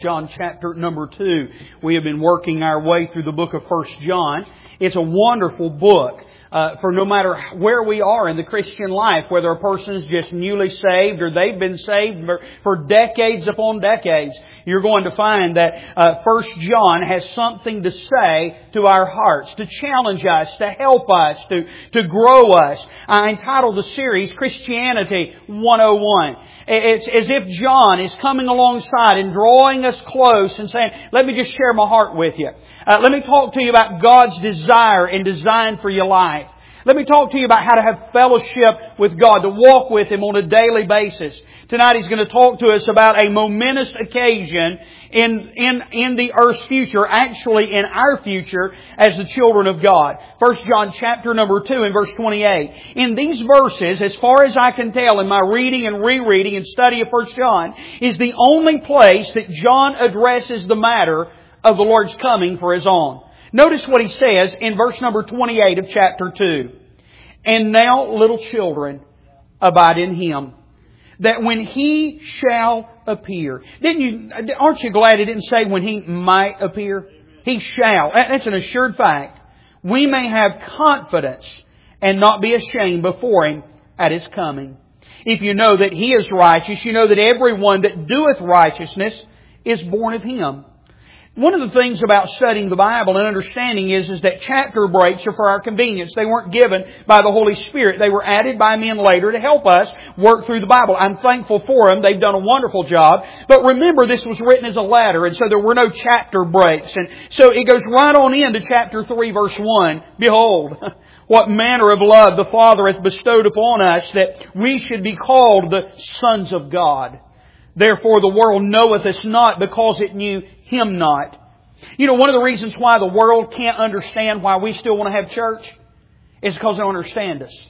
John chapter number 2. We have been working our way through the book of 1 John. It's a wonderful book. For no matter where we are in the Christian life, whether a person is just newly saved or they've been saved for decades upon decades, you're going to find that 1 John has something to say to our hearts, to challenge us, to help us, to grow us. I entitled the series Christianity 101. It's as if John is coming alongside and drawing us close and saying, let me just share my heart with you. Let me talk to you about God's desire and design for your life. Let me talk to you about how to have fellowship with God, to walk with Him on a daily basis. Tonight He's going to talk to us about a momentous occasion in the earth's future, actually in our future as the children of God. 1 John chapter number 2 and verse 28. In these verses, as far as I can tell in my reading and rereading and study of 1 John, is the only place that John addresses the matter of the Lord's coming for His own. Notice what he says in verse number 28 of chapter 2. And now, little children, abide in Him, that when He shall appear. Aren't you glad it didn't say when He might appear? He shall. That's an assured fact. We may have confidence and not be ashamed before Him at His coming. If you know that He is righteous, you know that everyone that doeth righteousness is born of Him. One of the things about studying the Bible and understanding is that chapter breaks are for our convenience. They weren't given by the Holy Spirit. They were added by men later to help us work through the Bible. I'm thankful for them. They've done a wonderful job. But remember, this was written as a letter, and so there were no chapter breaks. And so it goes right on into chapter 3, verse 1. Behold, what manner of love the Father hath bestowed upon us, that we should be called the sons of God. Therefore the world knoweth us not, because it knew Him not. You know, one of the reasons why the world can't understand why we still want to have church is because they don't understand us.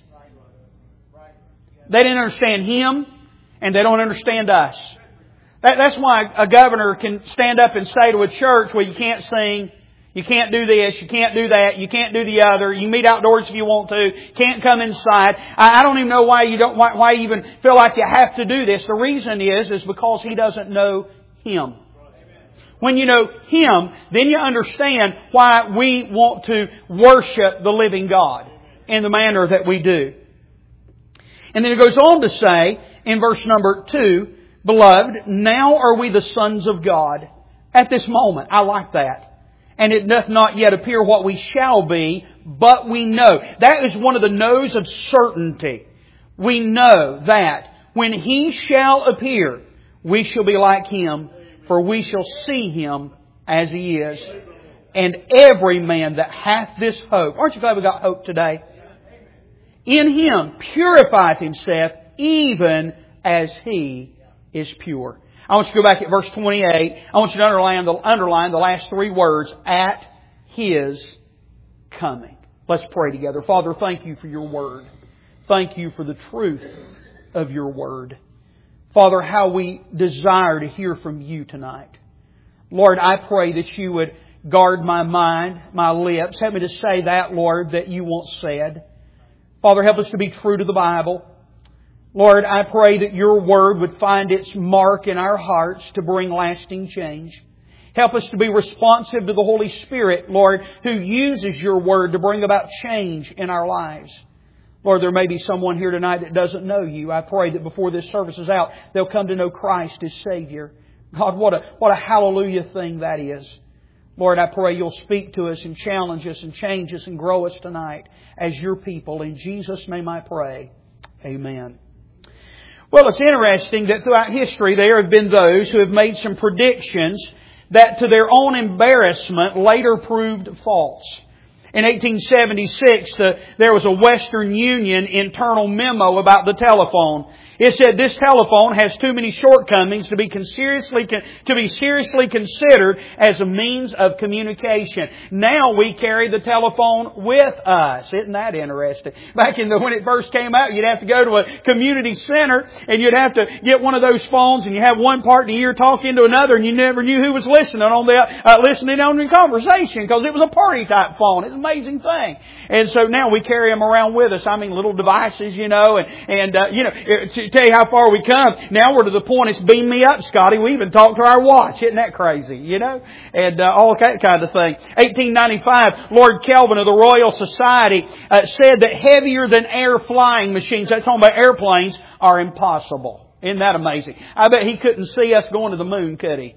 They didn't understand Him, and they don't understand us. That's why a governor can stand up and say to a church, well, you can't sing, you can't do this, you can't do that, you can't do the other, you can meet outdoors if you want to, can't come inside. I don't even know why you even feel like you have to do this. The reason is because he doesn't know Him. When you know Him, then you understand why we want to worship the living God in the manner that we do. And then it goes on to say in verse number 2, Beloved, now are we the sons of God. At this moment, I like that. And it doth not yet appear what we shall be, but we know. That is one of the knows of certainty. We know that when He shall appear, we shall be like Him, for we shall see Him as He is. And every man that hath this hope, aren't you glad we got hope today? In Him purifieth himself, even as He is pure. I want you to go back at verse 28. I want you to underline the last three words, at His coming. Let's pray together. Father, thank You for Your Word. Thank You for the truth of Your Word. Father, how we desire to hear from You tonight. Lord, I pray that You would guard my mind, my lips. Help me to say that, Lord, that You want said. Father, help us to be true to the Bible. Lord, I pray that Your Word would find its mark in our hearts to bring lasting change. Help us to be responsive to the Holy Spirit, Lord, who uses Your Word to bring about change in our lives. Lord, there may be someone here tonight that doesn't know You. I pray that before this service is out, they'll come to know Christ as Savior. God, what a hallelujah thing that is. Lord, I pray You'll speak to us and challenge us and change us and grow us tonight as Your people. In Jesus' name I pray. Amen. Well, it's interesting that throughout history there have been those who have made some predictions that to their own embarrassment later proved false. In 1876, there was a Western Union internal memo about the telephone. It said this telephone has too many shortcomings to be seriously considered as a means of communication. Now we carry the telephone with us. Isn't that interesting? Back when it first came out, you'd have to go to a community center and you'd have to get one of those phones and you have one part in the ear talking to another and you never knew who was listening on the conversation because it was a party type phone. Isn't amazing thing. And so now we carry them around with us. I mean, little devices, you know, and to tell you how far we come, now we're to the point it's beam me up, Scotty. We even talk to our watch. Isn't that crazy, you know? And all that kind of thing. 1895, Lord Kelvin of the Royal Society said that heavier than air flying machines, that's talking about airplanes, are impossible. Isn't that amazing? I bet he couldn't see us going to the moon, could he?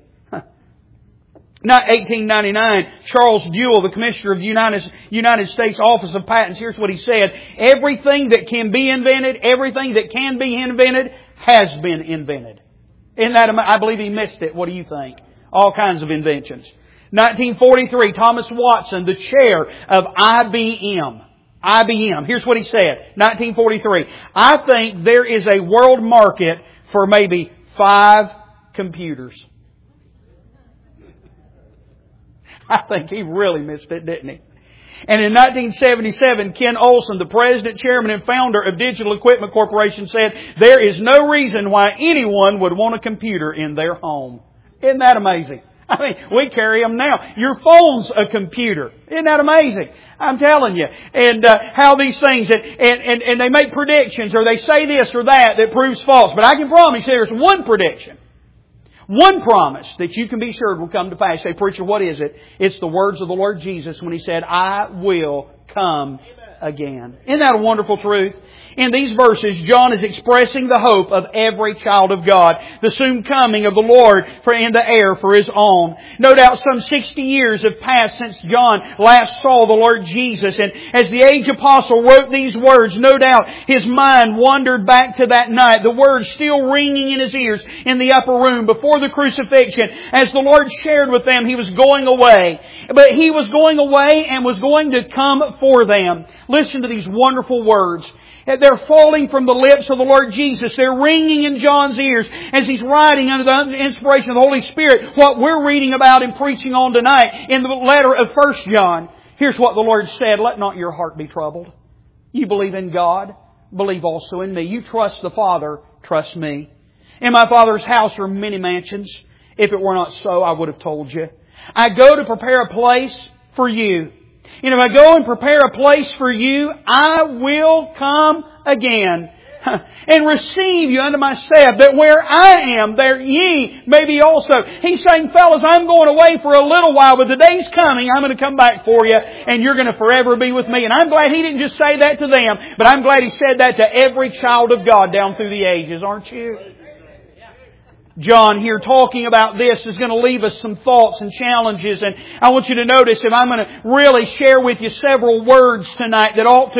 1899, Charles Dewey, the Commissioner of the United States Office of Patents, here's what he said. Everything that can be invented, everything that can be invented, has been invented. Isn't that amazing? I believe he missed it. What do you think? All kinds of inventions. 1943, Thomas Watson, the chair of IBM. IBM. Here's what he said. 1943. I think there is a world market for maybe 5 computers. I think he really missed it, didn't he? And in 1977, Ken Olsen, the president, chairman, and founder of Digital Equipment Corporation, said, there is no reason why anyone would want a computer in their home. Isn't that amazing? I mean, we carry them now. Your phone's a computer. Isn't that amazing? I'm telling you. And how these things, and they make predictions, or they say this or that proves false. But I can promise you there's one prediction, one promise that you can be sure will come to pass. Say, preacher, what is it? It's the words of the Lord Jesus when He said, I will come again. Isn't that a wonderful truth? In these verses, John is expressing the hope of every child of God, the soon coming of the Lord in the air for His own. No doubt some 60 years have passed since John last saw the Lord Jesus. And as the aged apostle wrote these words, no doubt his mind wandered back to that night, the words still ringing in his ears in the upper room before the crucifixion. As the Lord shared with them, He was going away. But He was going away and was going to come for them. Listen to these wonderful words. They're falling from the lips of the Lord Jesus. They're ringing in John's ears as he's writing under the inspiration of the Holy Spirit what we're reading about and preaching on tonight in the letter of 1 John. Here's what the Lord said, let not your heart be troubled. You believe in God, believe also in me. You trust the Father, trust me. In my Father's house are many mansions. If it were not so, I would have told you. I go to prepare a place for you. And if I go and prepare a place for you, I will come again and receive you unto myself, that where I am, there ye may be also. He's saying, fellas, I'm going away for a little while, but the day's coming, I'm going to come back for you, and you're going to forever be with me. And I'm glad He didn't just say that to them, but I'm glad He said that to every child of God down through the ages, aren't you? John here talking about this is going to leave us some thoughts and challenges, and I want you to notice if I'm going to really share with you several words tonight that ought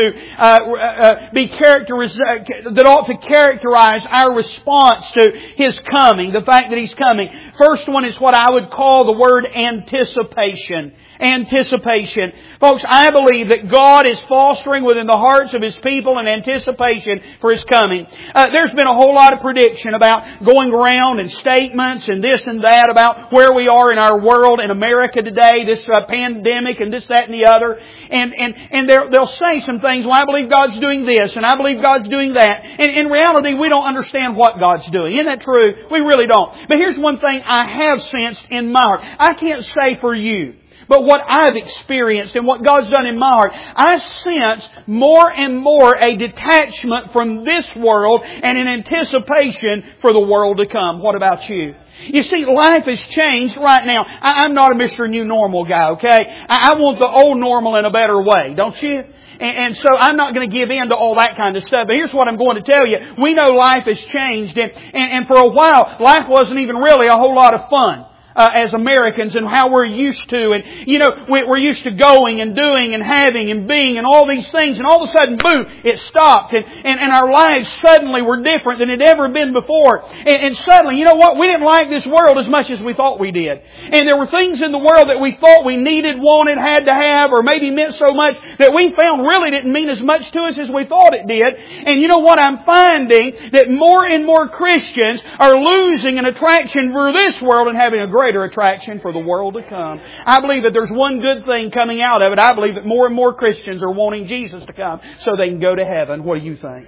to characterize our response to His coming, the fact that He's coming. First one is what I would call the word anticipation. Anticipation. Folks, I believe that God is fostering within the hearts of His people an anticipation for His coming. There's been a whole lot of prediction about going around and statements and this and that about where we are in our world, in America today, this pandemic and this, that and the other. And they'll say some things, well, I believe God's doing this and I believe God's doing that. And in reality, we don't understand what God's doing. Isn't that true? We really don't. But here's one thing I have sensed in my heart. I can't say for you, but what I've experienced and what God's done in my heart, I sense more and more a detachment from this world and an anticipation for the world to come. What about you? You see, life has changed right now. I'm not a Mr. New Normal guy, okay? I want the old normal in a better way, don't you? And so I'm not going to give in to all that kind of stuff. But here's what I'm going to tell you. We know life has changed. And for a while, life wasn't even really a whole lot of fun. As Americans and how we're used to. And, you know, we're used to going and doing and having and being and all these things. And all of a sudden, boom, it stopped. And our lives suddenly were different than it had ever been before. And suddenly, you know what? We didn't like this world as much as we thought we did. And there were things in the world that we thought we needed, wanted, had to have, or maybe meant so much that we found really didn't mean as much to us as we thought it did. And you know what? I'm finding that more and more Christians are losing an attraction for this world and having a greater attraction for the world to come. I believe that there's one good thing coming out of it. I believe that more and more Christians are wanting Jesus to come so they can go to heaven. What do you think?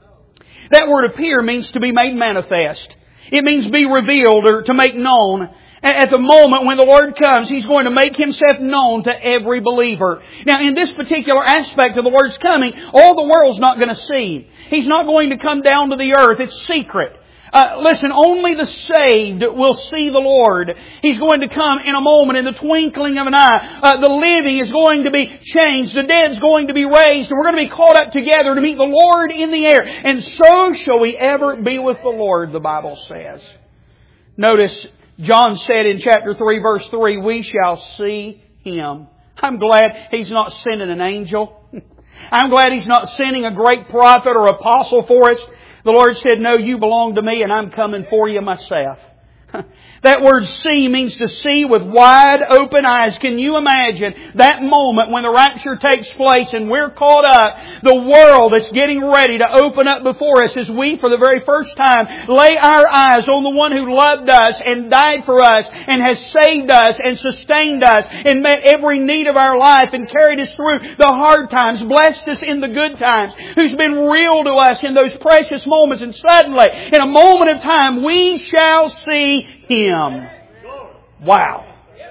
That word appear means to be made manifest. It means be revealed or to make known. At the moment when the Lord comes, He's going to make Himself known to every believer. Now, in this particular aspect of the Lord's coming, all the world's not going to see Him. He's not going to come down to the earth. It's secret. Listen, only the saved will see the Lord. He's going to come in a moment, in the twinkling of an eye. The living is going to be changed. The dead's going to be raised. And we're going to be caught up together to meet the Lord in the air. And so shall we ever be with the Lord, the Bible says. Notice, John said in chapter 3, verse 3, we shall see Him. I'm glad He's not sending an angel. I'm glad He's not sending a great prophet or apostle for us. The Lord said, no, you belong to me and I'm coming for you myself. That word see means to see with wide open eyes. Can you imagine that moment when the rapture takes place and we're caught up, the world is getting ready to open up before us as we, for the very first time, lay our eyes on the one who loved us and died for us and has saved us and sustained us and met every need of our life and carried us through the hard times, blessed us in the good times, who's been real to us in those precious moments. And suddenly, in a moment of time, we shall see Him. Wow.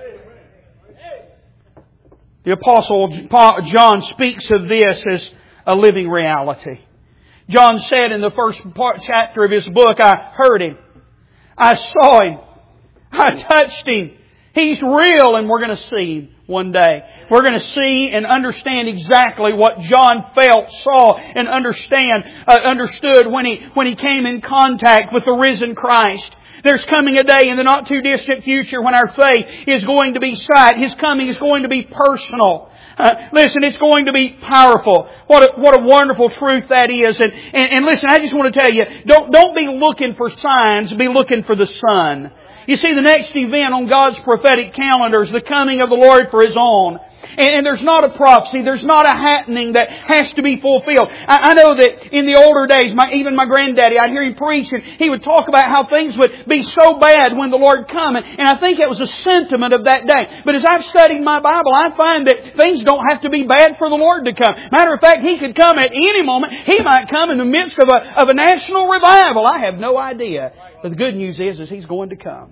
The Apostle John speaks of this as a living reality. John said in the first chapter of his book, I heard Him. I saw Him. I touched Him. He's real, and we're going to see Him one day. We're going to see and understand exactly what John felt, saw, and understood when he came in contact with the risen Christ. There's coming a day in the not too distant future when our faith is going to be sight. His coming is going to be personal. Listen, it's going to be powerful. What a wonderful truth that is. And listen, I just want to tell you, don't be looking for signs, be looking for the Son. You see, the next event on God's prophetic calendar is the coming of the Lord for His own. And there's not a prophecy, there's not a happening that has to be fulfilled. I know that in the older days, even my granddaddy, I'd hear him preach and he would talk about how things would be so bad when the Lord come. And I think it was a sentiment of that day. But as I've studied my Bible, I find that things don't have to be bad for the Lord to come. Matter of fact, He could come at any moment. He might come in the midst of a national revival. I have no idea. But the good news is He's going to come.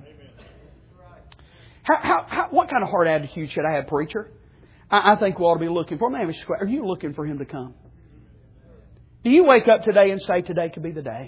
What kind of heart attitude should I have, preacher? I think we ought to be looking for Him. Are you looking for Him to come? Do you wake up today and say, today could be the day?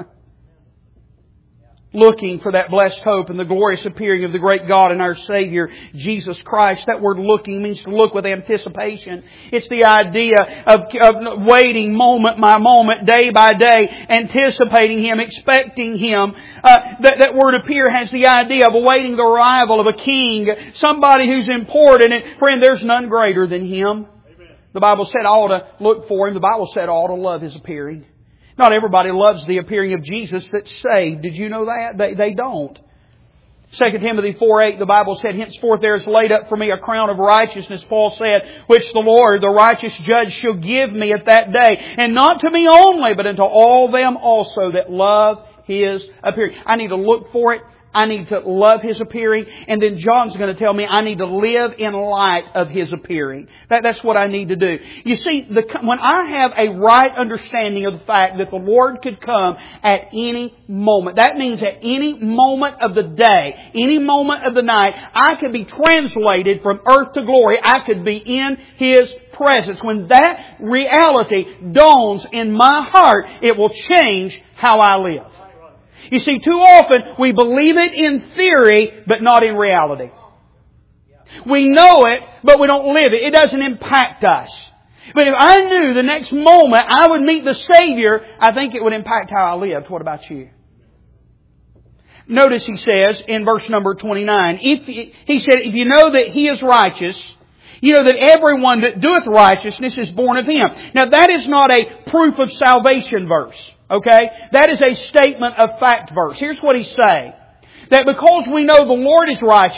Looking for that blessed hope and the glorious appearing of the great God and our Savior, Jesus Christ. That word looking means to look with anticipation. It's the idea of waiting moment by moment, day by day, anticipating Him, expecting Him. That word appear has the idea of awaiting the arrival of a king, somebody who's important. And friend, there's none greater than Him. The Bible said I ought to look for Him. The Bible said I ought to love His appearing. Not everybody loves the appearing of Jesus that's saved. Did you know that? They don't. 2 Timothy 4:8, the Bible said, henceforth there is laid up for me a crown of righteousness, Paul said, which the Lord, the righteous judge, shall give me at that day. And not to me only, but unto all them also that love His appearing. I need to look for it. I need to love His appearing. And then John's going to tell me I need to live in light of His appearing. That's what I need to do. You see, when I have a right understanding of the fact that the Lord could come at any moment, that means at any moment of the day, any moment of the night, I could be translated from earth to glory. I could be in His presence. When that reality dawns in my heart, it will change how I live. You see, too often we believe it in theory, but not in reality. We know it, but we don't live it. It doesn't impact us. But if I knew the next moment I would meet the Savior, I think it would impact how I lived. What about you? Notice He says in verse number 29, He said, if you know that He is righteous, you know that everyone that doeth righteousness is born of Him. Now that is not a proof of salvation verse. Okay? That is a statement of fact verse. Here's what He's saying. That because we know the Lord is righteous,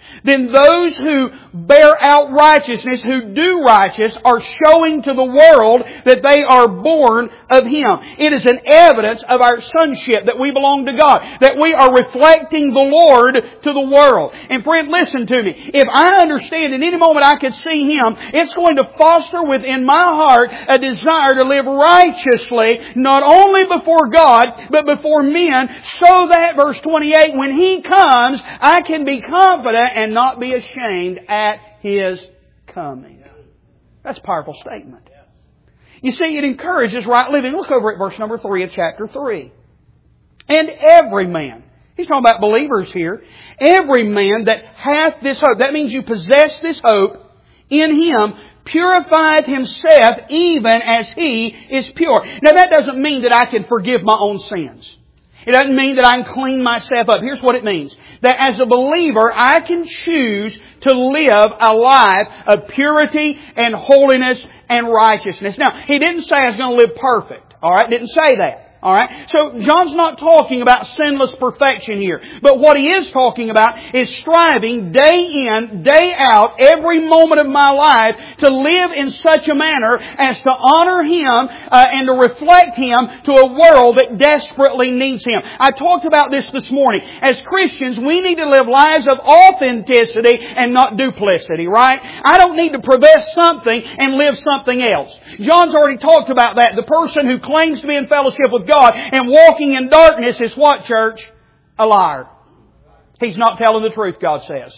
then those who bear out righteousness, who do righteous, are showing to the world that they are born of Him. It is an evidence of our sonship, that we belong to God, that we are reflecting the Lord to the world. And friend, listen to me. If I understand in any moment I could see Him, it's going to foster within my heart a desire to live righteously, not only before God, but before men, so that, verse 28, when He comes, I can be confident and not be ashamed at His coming. That's a powerful statement. You see, it encourages right living. Look over at verse number 3 of chapter 3. And every man, he's talking about believers here, every man that hath this hope, that means you possess this hope in Him, purifieth himself even as He is pure. Now that doesn't mean that I can forgive my own sins. It doesn't mean that I can clean myself up. Here's what it means. That as a believer, I can choose to live a life of purity and holiness and righteousness. Now, he didn't say I was going to live perfect. Alright? Didn't say that. Alright? So, John's not talking about sinless perfection here. But what he is talking about is striving day in, day out, every moment of my life to live in such a manner as to honor Him and to reflect Him to a world that desperately needs Him. I talked about this morning. As Christians, we need to live lives of authenticity and not duplicity, right? I don't need to profess something and live something else. John's already talked about that. The person who claims to be in fellowship with God and walking in darkness is what, church? A liar. He's not telling the truth, God says.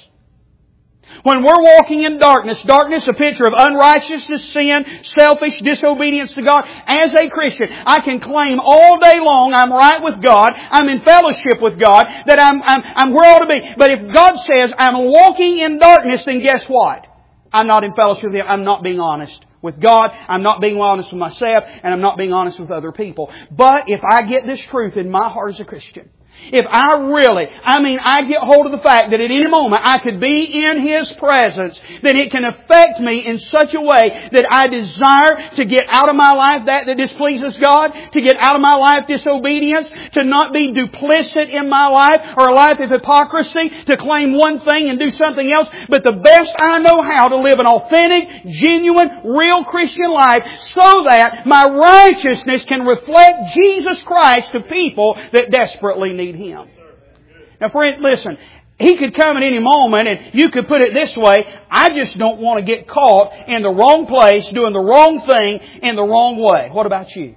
When we're walking in darkness, darkness a picture of unrighteousness, sin, selfish disobedience to God. As a Christian, I can claim all day long I'm right with God, I'm in fellowship with God, that I'm where I ought to be. But if God says I'm walking in darkness, then guess what? I'm not in fellowship with Him. I'm not being honest with God, I'm not being honest with myself, and I'm not being honest with other people. But if I get this truth in my heart as a Christian, if I get hold of the fact that at any moment I could be in His presence, then it can affect me in such a way that I desire to get out of my life that displeases God, to get out of my life disobedience, to not be duplicit in my life or a life of hypocrisy, to claim one thing and do something else, but the best I know how to live an authentic, genuine, real Christian life so that my righteousness can reflect Jesus Christ to people that desperately need Him. Now friend, listen, He could come at any moment, and you could put it this way, I just don't want to get caught in the wrong place, doing the wrong thing in the wrong way. What about you?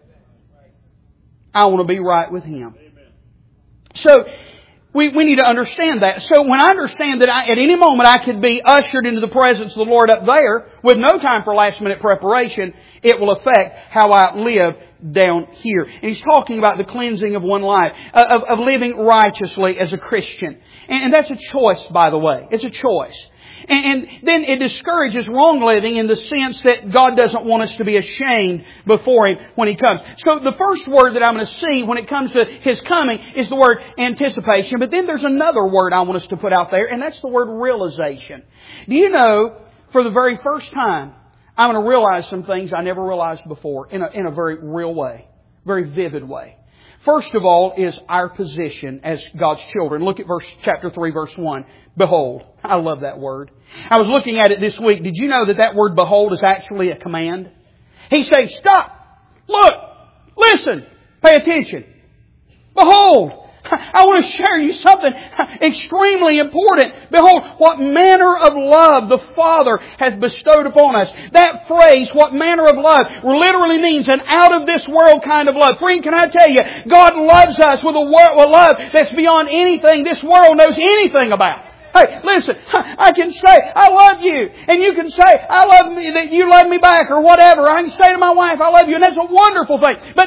I want to be right with Him. So, we need to understand that. So when I understand that at any moment I could be ushered into the presence of the Lord up there with no time for last minute preparation, it will affect how I live down here. And he's talking about the cleansing of one life, of living righteously as a Christian. And that's a choice, by the way. It's a choice. And then it discourages wrong living in the sense that God doesn't want us to be ashamed before Him when He comes. So the first word that I'm going to see when it comes to His coming is the word anticipation. But then there's another word I want us to put out there, and that's the word realization. Do you know, for the very first time, I'm going to realize some things I never realized before in a very real way, very vivid way. First of all is our position as God's children. Look at chapter 3, verse 1. Behold. I love that word. I was looking at it this week. Did you know that word behold is actually a command? He's saying, stop, look, listen, pay attention. Behold. I want to share you something extremely important. Behold, what manner of love the Father has bestowed upon us. That phrase, what manner of love, literally means an out-of-this-world kind of love. Friend, can I tell you, God loves us with a love that's beyond anything this world knows anything about. Hey, listen, I can say, I love you. And you can say, I love me, that you love me back or whatever. I can say to my wife, I love you. And that's a wonderful thing. But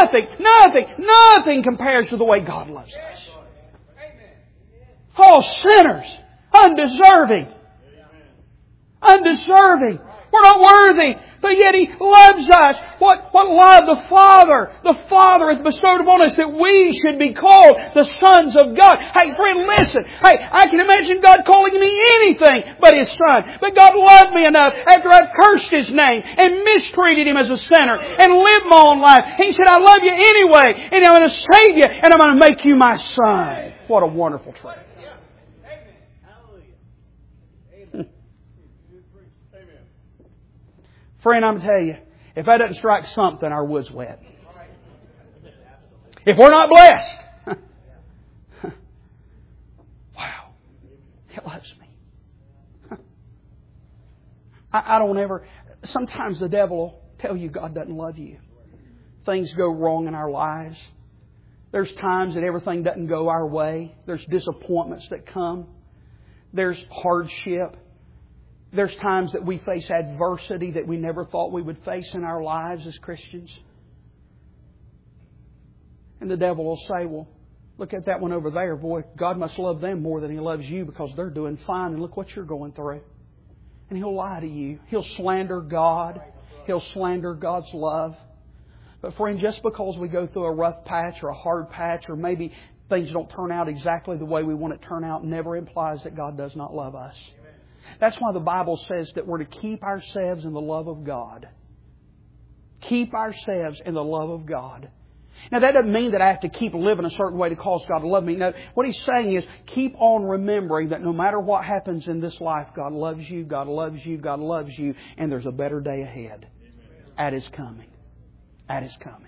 nothing compares to the way God loves us. All sinners, undeserving. We're not worthy. But yet He loves us. What love the Father hath bestowed upon us that we should be called the sons of God. Hey friend, listen. Hey, I can imagine God calling me anything but His son. But God loved me enough after I've cursed His name and mistreated Him as a sinner and lived my own life. He said, I love you anyway, and I'm going to save you, and I'm going to make you my son. What a wonderful truth. Friend, I'm going to tell you, if that doesn't strike something, our wood's wet. If we're not blessed, wow, He loves me. I don't ever... Sometimes the devil will tell you God doesn't love you. Things go wrong in our lives. There's times that everything doesn't go our way. There's disappointments that come. There's hardship. There's times that we face adversity that we never thought we would face in our lives as Christians. And the devil will say, well, look at that one over there. Boy, God must love them more than He loves you because they're doing fine and look what you're going through. And he'll lie to you. He'll slander God. He'll slander God's love. But friend, just because we go through a rough patch or a hard patch or maybe things don't turn out exactly the way we want it to turn out never implies that God does not love us. That's why the Bible says that we're to keep ourselves in the love of God. Keep ourselves in the love of God. Now that doesn't mean that I have to keep living a certain way to cause God to love me. No, what He's saying is keep on remembering that no matter what happens in this life, God loves you, God loves you, God loves you, and there's a better day ahead. At His coming. At His coming.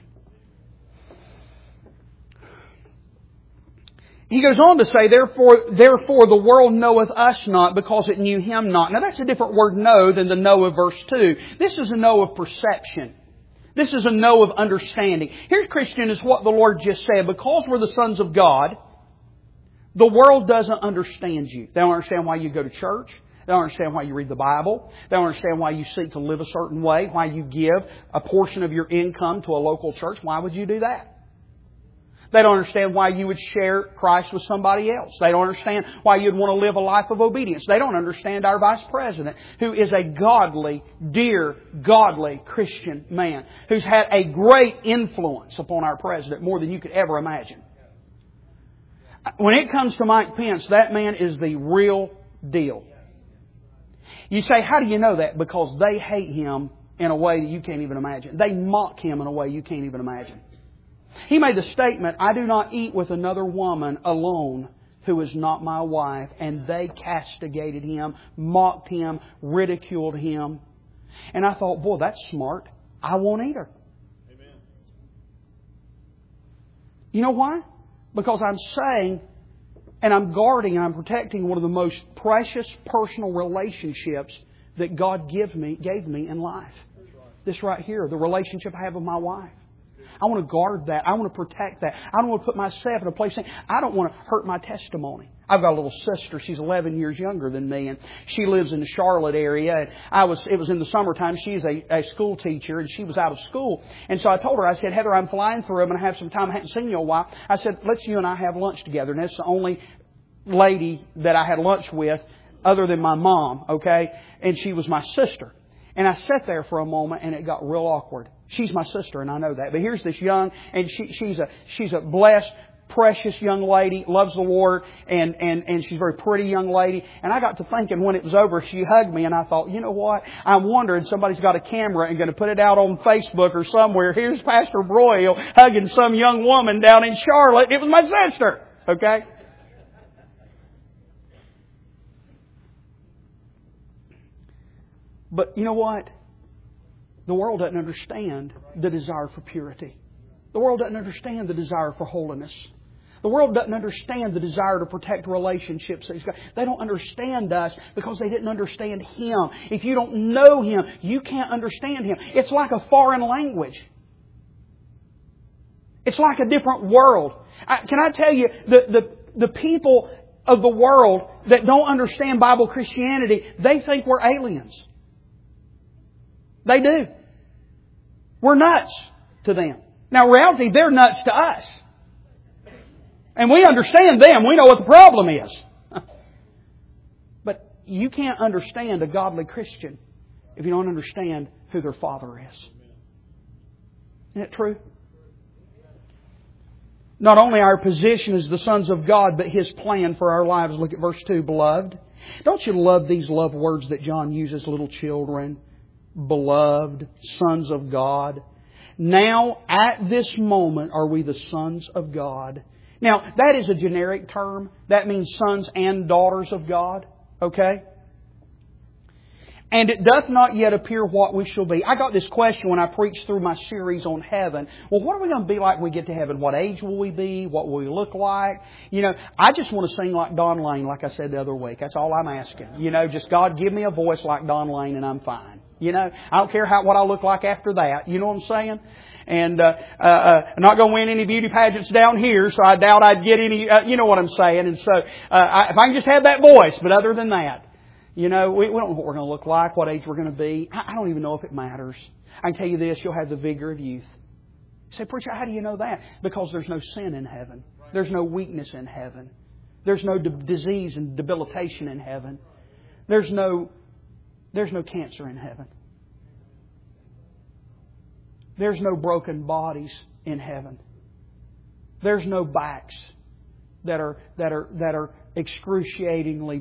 He goes on to say, therefore the world knoweth us not, because it knew Him not. Now that's a different word know than the know of verse 2. This is a know of perception. This is a know of understanding. Here, Christian, is what the Lord just said. Because we're the sons of God, the world doesn't understand you. They don't understand why you go to church. They don't understand why you read the Bible. They don't understand why you seek to live a certain way, why you give a portion of your income to a local church. Why would you do that? They don't understand why you would share Christ with somebody else. They don't understand why you'd want to live a life of obedience. They don't understand our Vice President, who is a godly, dear, godly Christian man, who's had a great influence upon our President, more than you could ever imagine. When it comes to Mike Pence, that man is the real deal. You say, how do you know that? Because they hate him in a way that you can't even imagine. They mock him in a way you can't even imagine. He made the statement, I do not eat with another woman alone who is not my wife. And they castigated him, mocked him, ridiculed him. And I thought, boy, that's smart. I won't either. Amen. You know why? Because I'm saying, and I'm guarding and I'm protecting one of the most precious personal relationships that God gave me in life. This right here, the relationship I have with my wife. I want to guard that. I want to protect that. I don't want to put myself in a place saying, I don't want to hurt my testimony. I've got a little sister. She's 11 years younger than me, and she lives in the Charlotte area. And it was in the summertime. She's a school teacher, and she was out of school. And so I told her, I said, Heather, I'm flying through. I'm going to have some time. I hadn't seen you in a while. I said, let's you and I have lunch together. And that's the only lady that I had lunch with other than my mom, okay? And she was my sister. And I sat there for a moment, and it got real awkward. She's my sister, and I know that. But here's this young, and she's a blessed, precious young lady, loves the Lord, and she's a very pretty young lady. And I got to thinking when it was over, she hugged me, and I thought, you know what? I'm wondering, somebody's got a camera and going to put it out on Facebook or somewhere. Here's Pastor Broyle hugging some young woman down in Charlotte. It was my sister, okay? But you know what? The world doesn't understand the desire for purity. The world doesn't understand the desire for holiness. The world doesn't understand the desire to protect relationships. They don't understand us because they didn't understand Him. If you don't know Him, you can't understand Him. It's like a foreign language. It's like a different world. Can I tell you, the people of the world that don't understand Bible Christianity, they think we're aliens. They do. We're nuts to them. Now, in reality, they're nuts to us. And we understand them. We know what the problem is. But you can't understand a godly Christian if you don't understand who their Father is. Isn't that true? Not only our position as the sons of God, but His plan for our lives. Look at verse 2, beloved. Don't you love these love words that John uses, little children? Beloved, sons of God. Now, at this moment, are we the sons of God? Now, that is a generic term. That means sons and daughters of God. Okay? And it doth not yet appear what we shall be. I got this question when I preached through my series on heaven. Well, what are we going to be like when we get to heaven? What age will we be? What will we look like? I just want to sing like Don Lane, like I said the other week. That's all I'm asking. Just God give me a voice like Don Lane and I'm fine. I don't care what I look like after that. You know what I'm saying? And I'm not going to win any beauty pageants down here, so I doubt I'd get any, you know what I'm saying. And so if I can just have that voice, but other than that, we don't know what we're going to look like, what age we're going to be. I don't even know if it matters. I can tell you this, you'll have the vigor of youth. You say, preacher, how do you know that? Because there's no sin in heaven. There's no weakness in heaven. There's no disease and debilitation in heaven. There's no cancer in heaven. There's no broken bodies in heaven. There's no backs that are excruciatingly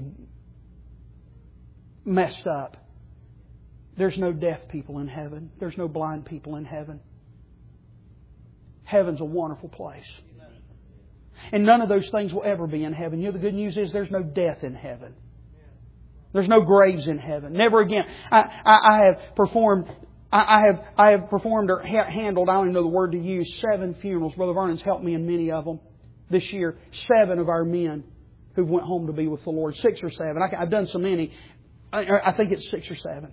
messed up. There's no deaf people in heaven. There's no blind people in heaven. Heaven's a wonderful place. And none of those things will ever be in heaven. The good news is there's no death in heaven. There's no graves in heaven. Never again. I have performed or handled, I don't even know the word to use, 7 funerals. Brother Vernon's helped me in many of them. This year, 7 of our men who went home to be with the Lord. 6 or 7. I've done so many. I think it's 6 or 7.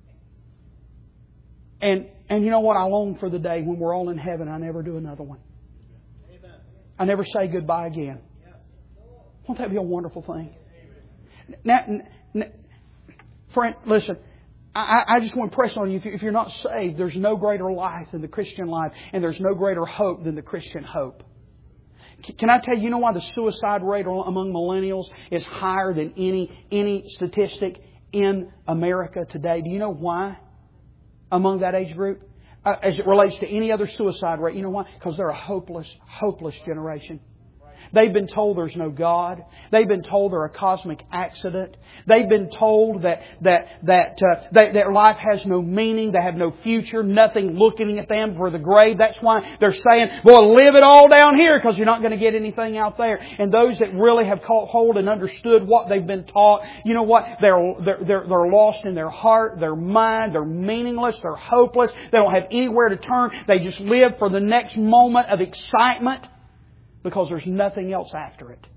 And you know what? I long for the day when we're all in heaven. I never do another one. I never say goodbye again. Won't that be a wonderful thing? Now, friend, listen. I just want to press on you. If you're not saved, there's no greater life than the Christian life, and there's no greater hope than the Christian hope. Can I tell you, know why the suicide rate among millennials is higher than any statistic in America today? Do you know why? Among that age group? As it relates to any other suicide rate. You know why? Because they're a hopeless generation. They've been told there's no God. They've been told they're a cosmic accident. They've been told that their life has no meaning. They have no future. Nothing looking at them for the grave. That's why they're saying, well, live it all down here because you're not going to get anything out there. And those that really have caught hold and understood what they've been taught, you know what? They're lost in their heart, their mind. They're meaningless. They're hopeless. They don't have anywhere to turn. They just live for the next moment of excitement. Because there's nothing else after it.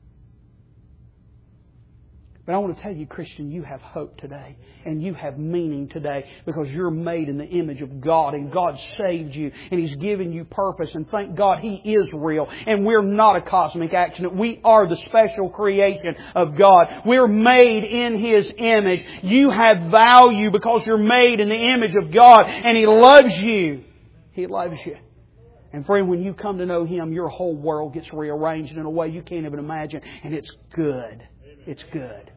But I want to tell you, Christian, you have hope today. And you have meaning today. Because you're made in the image of God. And God saved you. And He's given you purpose. And thank God He is real. And we're not a cosmic accident. We are the special creation of God. We're made in His image. You have value because you're made in the image of God. And He loves you. He loves you. And friend, when you come to know Him, your whole world gets rearranged in a way you can't even imagine. And it's good. It's good.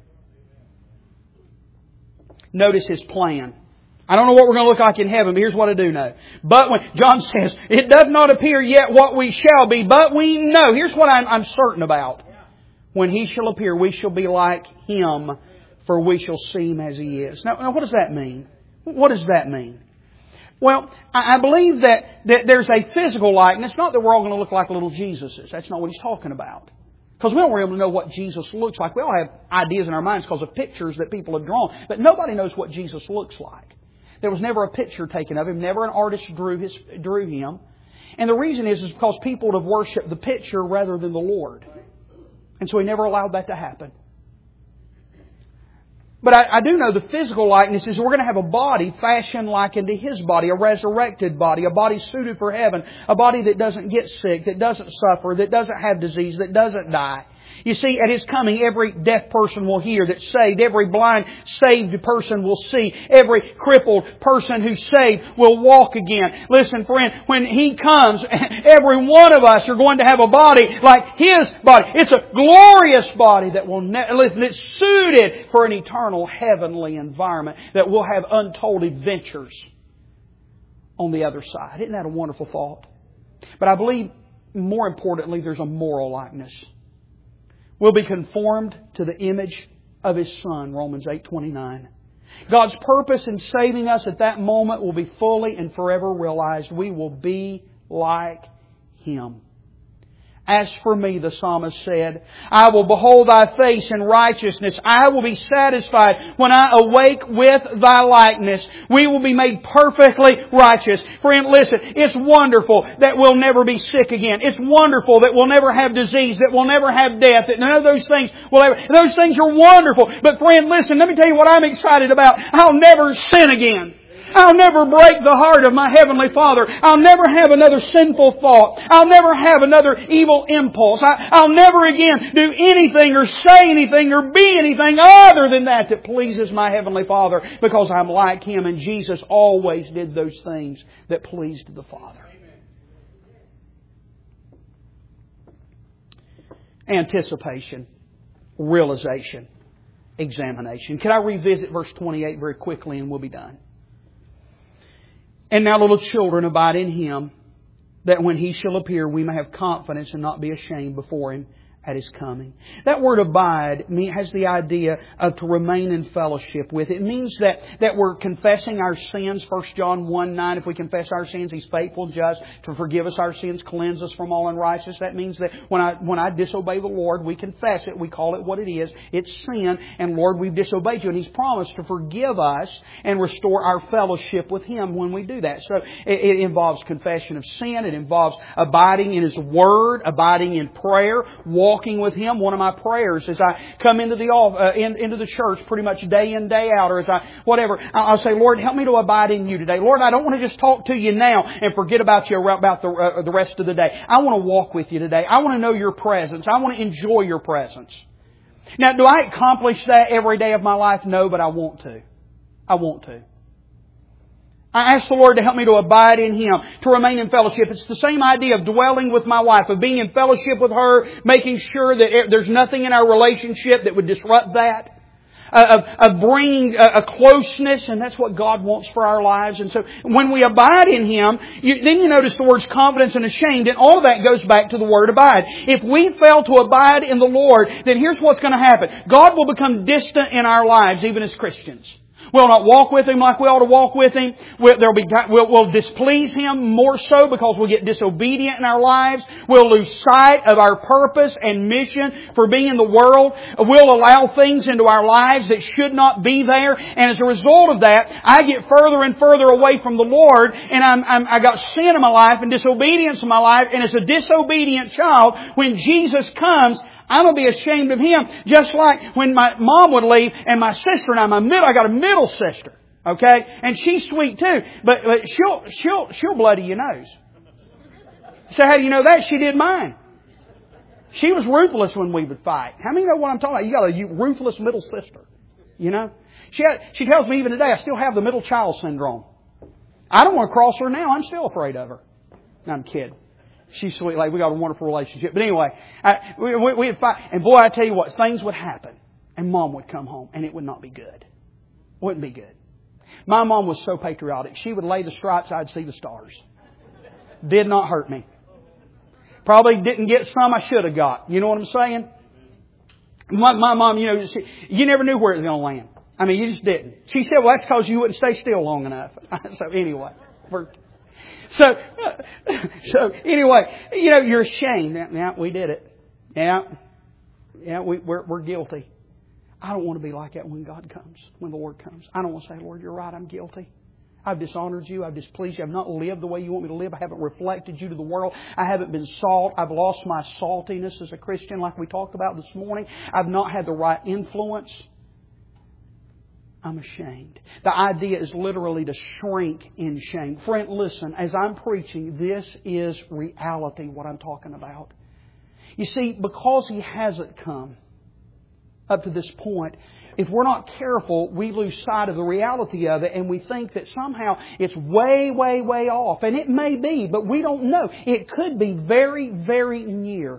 Notice His plan. I don't know what we're going to look like in heaven, but here's what I do know. But when John says, it does not appear yet what we shall be, but we know. Here's what I'm certain about. When He shall appear, we shall be like Him, for we shall see Him as He is. Now what does that mean? What does that mean? Well, I believe that there's a physical likeness. Not that we're all going to look like little Jesuses. That's not what He's talking about. Because we don't really know what Jesus looks like. We all have ideas in our minds because of pictures that people have drawn. But nobody knows what Jesus looks like. There was never a picture taken of Him. Never an artist drew Him. And the reason is because people would have worshipped the picture rather than the Lord. And so He never allowed that to happen. But I do know the physical likeness is we're going to have a body fashioned like unto His body, a resurrected body, a body suited for heaven, a body that doesn't get sick, that doesn't suffer, that doesn't have disease, that doesn't die. You see, at His coming, every deaf person will hear that's saved. Every blind, saved person will see. Every crippled person who's saved will walk again. Listen, friend, when He comes, every one of us are going to have a body like His body. It's a glorious body that will, listen, it's suited for an eternal heavenly environment that will have untold adventures on the other side. Isn't that a wonderful thought? But I believe, more importantly, there's a moral likeness. We'll be conformed to the image of His Son, Romans 8:29. God's purpose in saving us at that moment will be fully and forever realized. We will be like Him. As for me, the psalmist said, I will behold Thy face in righteousness. I will be satisfied when I awake with Thy likeness. We will be made perfectly righteous. Friend, listen, it's wonderful that we'll never be sick again. It's wonderful that we'll never have disease, that we'll never have death, that none of those things will ever... Those things are wonderful. But friend, listen, let me tell you what I'm excited about. I'll never sin again. I'll never break the heart of my Heavenly Father. I'll never have another sinful thought. I'll never have another evil impulse. I'll never again do anything or say anything or be anything other than that pleases my Heavenly Father, because I'm like Him, and Jesus always did those things that pleased the Father. Anticipation, realization, examination. Can I revisit verse 28 very quickly and we'll be done? And now, little children, abide in Him, that when He shall appear, we may have confidence and not be ashamed before Him at His coming. That word abide has the idea of to remain in fellowship with. It means that we're confessing our sins. 1 John 1:9, if we confess our sins, He's faithful and just to forgive us our sins, cleanse us from all unrighteousness. That means that when I disobey the Lord, we confess it, we call it what it is. It's sin, and Lord, we've disobeyed You. And He's promised to forgive us and restore our fellowship with Him when we do that. So it involves confession of sin. It involves abiding in His Word, abiding in prayer, walking with Him. One of my prayers as I come into the church pretty much day in, day out, or as I'll say, Lord, help me to abide in You today. Lord, I don't want to just talk to You now and forget about You about the rest of the day. I want to walk with You today. I want to know Your presence. I want to enjoy Your presence. Now, do I accomplish that every day of my life? No, but I want to. I want to. I ask the Lord to help me to abide in Him, to remain in fellowship. It's the same idea of dwelling with my wife, of being in fellowship with her, making sure that there's nothing in our relationship that would disrupt that, of bringing a closeness, and that's what God wants for our lives. And so when we abide in Him, then you notice the words confidence and ashamed, and all of that goes back to the word abide. If we fail to abide in the Lord, then here's what's going to happen. God will become distant in our lives, even as Christians. We'll not walk with Him like we ought to walk with Him. We'll displease Him more so because we'll get disobedient in our lives. We'll lose sight of our purpose and mission for being in the world. We'll allow things into our lives that should not be there. And as a result of that, I get further and further away from the Lord, and I got sin in my life and disobedience in my life. And as a disobedient child, when Jesus comes, I'm going to be ashamed of Him, just like when my mom would leave and my sister and I got a middle sister, okay? And she's sweet too, but she'll bloody your nose. So how do you know that? She did mine. She was ruthless when we would fight. How many know what I'm talking about? You got a ruthless middle sister, you know? She tells me even today, I still have the middle child syndrome. I don't want to cross her now. I'm still afraid of her. No, I'm kidding. She's sweet. Like, we got a wonderful relationship. But anyway, we'd fight. And boy, I tell you what, things would happen. And Mom would come home and it would not be good. Wouldn't be good. My mom was so patriotic. She would lay the stripes, I'd see the stars. Did not hurt me. Probably didn't get some I should have got. You know what I'm saying? My mom, you never knew where it was going to land. I mean, you just didn't. She said, well, that's because you wouldn't stay still long enough. So anyway. So anyway, you're ashamed. Yeah, we did it. Yeah, we're guilty. I don't want to be like that when God comes, when the Lord comes. I don't want to say, Lord, you're right, I'm guilty. I've dishonored You. I've displeased You. I've not lived the way You want me to live. I haven't reflected You to the world. I haven't been salt. I've lost my saltiness as a Christian like we talked about this morning. I've not had the right influence. I'm ashamed. The idea is literally to shrink in shame. Friend, listen, as I'm preaching, this is reality, what I'm talking about. You see, because He hasn't come up to this point, if we're not careful, we lose sight of the reality of it, and we think that somehow it's way, way, way off. And it may be, but we don't know. It could be very, very near.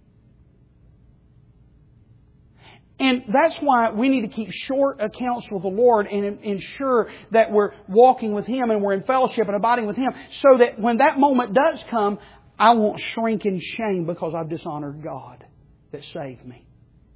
And that's why we need to keep short accounts with the Lord and ensure that we're walking with Him and we're in fellowship and abiding with Him, so that when that moment does come, I won't shrink in shame because I've dishonored God that saved me.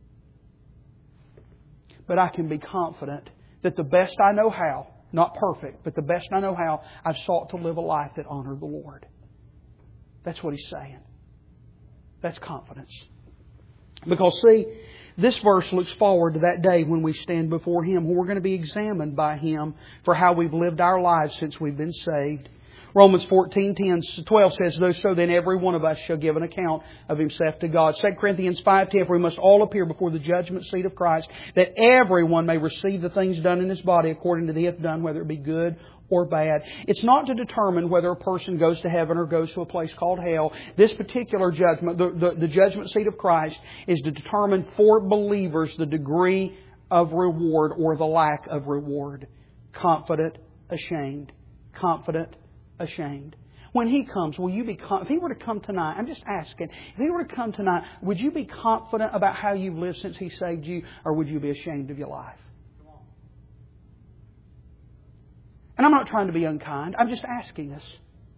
But I can be confident that the best I know how, not perfect, but the best I know how, I've sought to live a life that honored the Lord. That's what He's saying. That's confidence. Because see, this verse looks forward to that day when we stand before Him, when we're going to be examined by Him for how we've lived our lives since we've been saved. Romans 14:12 says, "So then every one of us shall give an account of himself to God." 2 Corinthians 5:10, "For we must all appear before the judgment seat of Christ, that everyone may receive the things done in his body according to the hath done, whether it be good or bad." It's not to determine whether a person goes to heaven or goes to a place called hell. This particular judgment, the judgment seat of Christ, is to determine for believers the degree of reward or the lack of reward. Confident, ashamed. Confident, ashamed. When He comes, will you be if He were to come tonight, I'm just asking, if He were to come tonight, would you be confident about how you've lived since He saved you, or would you be ashamed of your life? And I'm not trying to be unkind. I'm just asking us.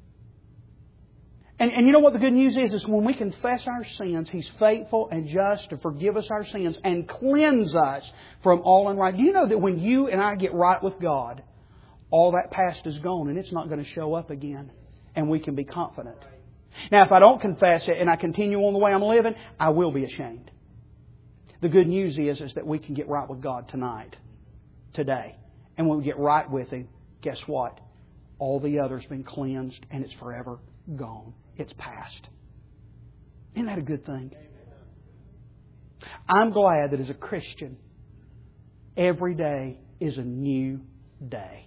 And you know what the good news is when we confess our sins, He's faithful and just to forgive us our sins and cleanse us from all unrighteousness. Do you know that when you and I get right with God, all that past is gone and it's not going to show up again. And we can be confident. Now, if I don't confess it and I continue on the way I'm living, I will be ashamed. The good news is that we can get right with God tonight, today. And when we get right with Him, guess what? All the other's been cleansed and it's forever gone. It's past. Isn't that a good thing? I'm glad that as a Christian, every day is a new day.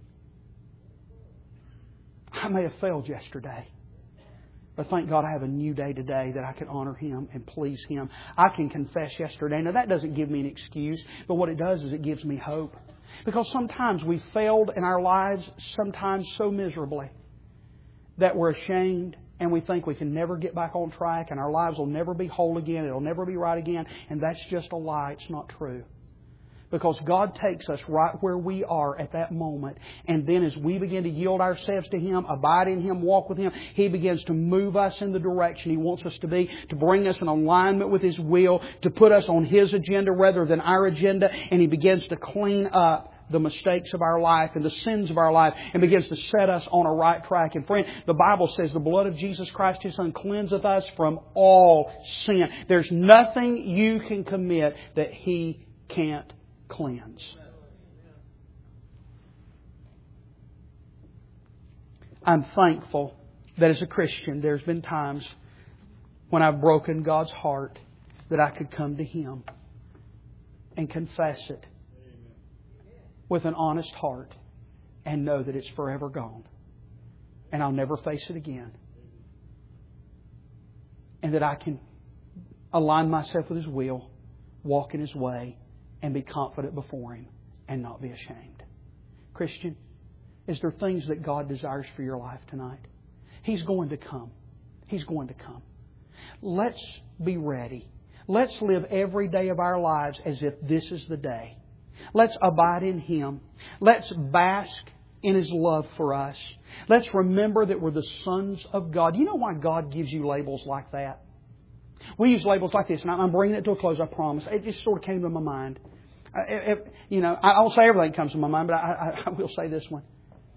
I may have failed yesterday. But thank God I have a new day today that I can honor Him and please Him. I can confess yesterday. Now that doesn't give me an excuse, but what it does is it gives me hope. Because sometimes we failed in our lives, sometimes so miserably, that we're ashamed and we think we can never get back on track and our lives will never be whole again, it'll never be right again. And that's just a lie. It's not true. Because God takes us right where we are at that moment. And then as we begin to yield ourselves to Him, abide in Him, walk with Him, He begins to move us in the direction He wants us to be, to bring us in alignment with His will, to put us on His agenda rather than our agenda. And He begins to clean up the mistakes of our life and the sins of our life and begins to set us on a right track. And friend, the Bible says the blood of Jesus Christ, His Son, cleanseth us from all sin. There's nothing you can commit that He can't cleanse. I'm thankful that as a Christian there's been times when I've broken God's heart that I could come to Him and confess it with an honest heart and know that it's forever gone and I'll never face it again. And that I can align myself with His will, walk in His way, and be confident before Him and not be ashamed. Christian, is there things that God desires for your life tonight? He's going to come. He's going to come. Let's be ready. Let's live every day of our lives as if this is the day. Let's abide in Him. Let's bask in His love for us. Let's remember that we're the sons of God. You know why God gives you labels like that? We use labels like this, and I'm bringing it to a close, I promise. It just sort of came to my mind. I won't say everything comes to my mind, but I will say this one.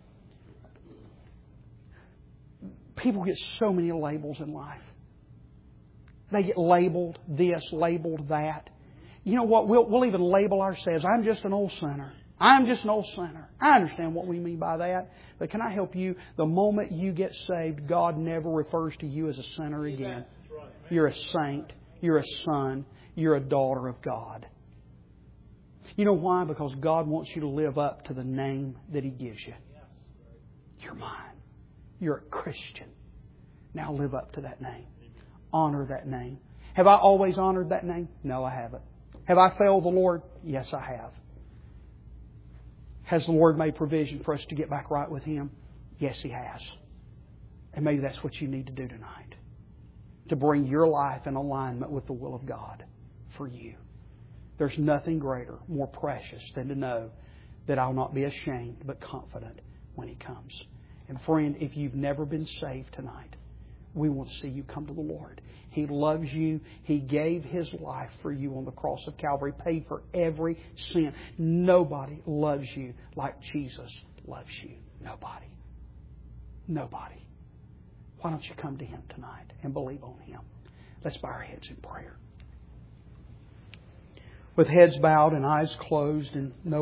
People get so many labels in life. They get labeled this, labeled that. You know what? We'll even label ourselves. I'm just an old sinner. I'm just an old sinner. I understand what we mean by that. But can I help you? The moment you get saved, God never refers to you as a sinner again. You're a saint. You're a son. You're a daughter of God. You know why? Because God wants you to live up to the name that He gives you. You're mine. You're a Christian. Now live up to that name. Honor that name. Have I always honored that name? No, I haven't. Have I failed the Lord? Yes, I have. Has the Lord made provision for us to get back right with Him? Yes, He has. And maybe that's what you need to do tonight. To bring your life in alignment with the will of God for you. There's nothing greater, more precious than to know that I'll not be ashamed but confident when He comes. And friend, if you've never been saved tonight, we want to see you come to the Lord. He loves you. He gave His life for you on the cross of Calvary, paid for every sin. Nobody loves you like Jesus loves you. Nobody. Nobody. Why don't you come to Him tonight and believe on Him? Let's bow our heads in prayer. With heads bowed and eyes closed and no